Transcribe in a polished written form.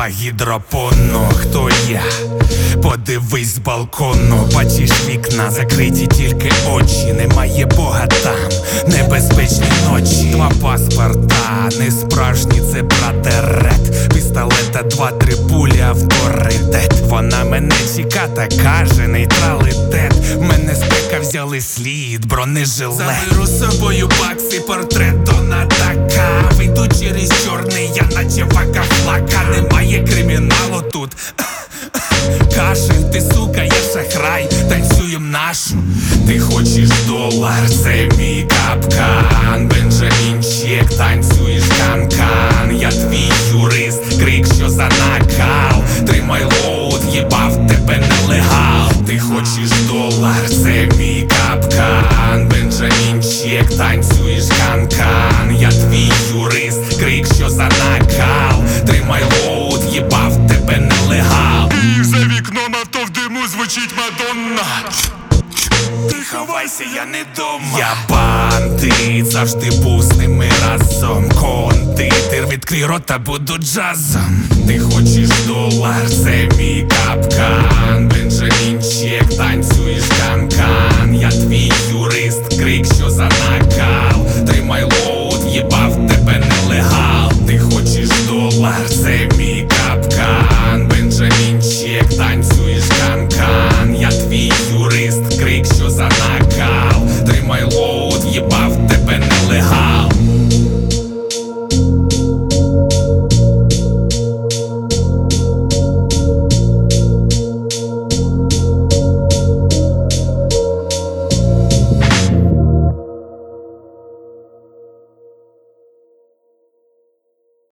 гідропону. Хто я? Подивись з балкону. Бачиш вікна, закриті тільки очі. Немає Бога там, небезпечні ночі. Два паспорта, не справжні, це братерет. Пістолета, 2-3 пулі, авторитет. Вона мене чека та каже нейтралітет. Мене з пека взяли слід, бронежилет. Заберу з собою бакси, портрет Дональда К. Вийду через чорний, я наче вака флака. Немає криміналу тут. Кашель, ти сука, я шахрай, танцюєм нашу. Ти хочеш долар, це мій капкан. Бенджамінчик, танцюєш канкан. Я твій юрист, крик, що за накал. Тримай лоуд, їбав тебе нелегал. Ти хочеш долар, це мій капкан. Бенджамінчик, танцюєш канкан. Я твій юрист, крик, що за накал. Тримай лоуд, їбав тебе нелегал. І за вікном авто в диму звучить Мадонна. Ти ховайся, я не дома. Я бандит, завжди був з ними разом. Кондитер, відкрий рота, буду джазом. Ти хочеш долар, це мій капкан. Бенджамінчик, танцюєш канкан. Я твій юрист, крик, що за накал. Тримай лоуд, їбав тебе нелегал. Ти хочеш долар, це мій капкан. Бенджамінчик, танцюєш